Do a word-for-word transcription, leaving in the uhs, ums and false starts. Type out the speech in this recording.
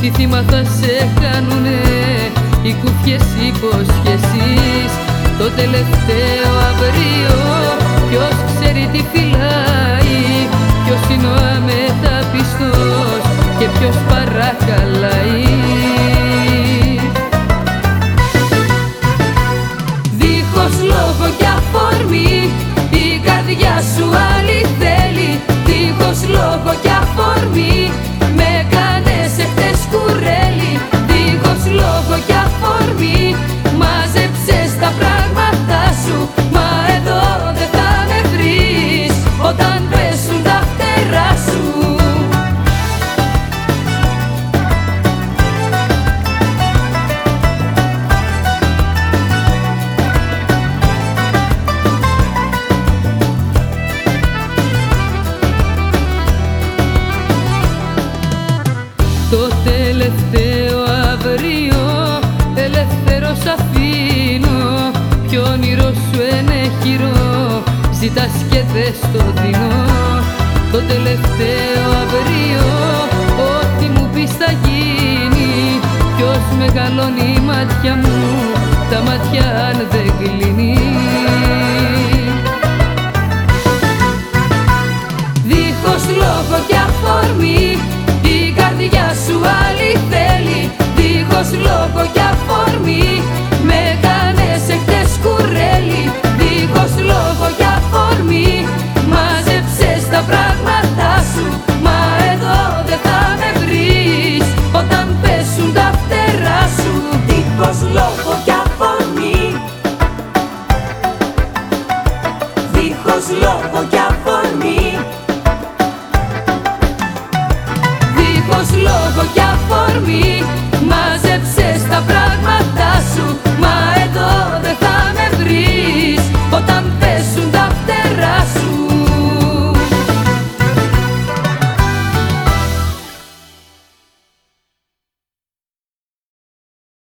Τι θύμα θα σε κάνουνε οι κουφιές υποσχέσεις. Το τελευταίο αύριο ποιος ξέρει τι φυλάει, ποιος είναι ο αμεταπιστός και ποιος παρακαλάει. Δίχως λόγο και αφορμή η καρδιά σου άλλη θέλει. Δίχως λόγο και αφορμή με κάνες εχθές κουρέλι. Δίχως λόγο και αφορμή μάζεψες τα πράγματα σου, μα εδώ δεν θα με βρεις όταν πέσουν τα φτερά σου. Το τελευταίο αύριο ελεύθερος αφήνω. Κι όνειρο σου ενέχειρο ζητάς και δες το δεινό. Το τελευταίο αύριο ό,τι μου πεις θα γίνει. Ποιος μεγαλώνει η μάτια μου, τα μάτια αν δεν κλείνει. Δίχως λόγο και αφορμή η καρδιά σου άλλη θέλει. Δίχως λόγο και αφορμή με κάνες εχθές κουρέλι. Δίχως λόγο και αφορμή μάζεψες τα πράγματα σου, μα εδώ δεν θα με βρεις όταν πέσουν τα φτερά σου. Δίχως λόγο και αφορμή, δίχως λόγο και αφορμή, δίχως λόγο και αφορμή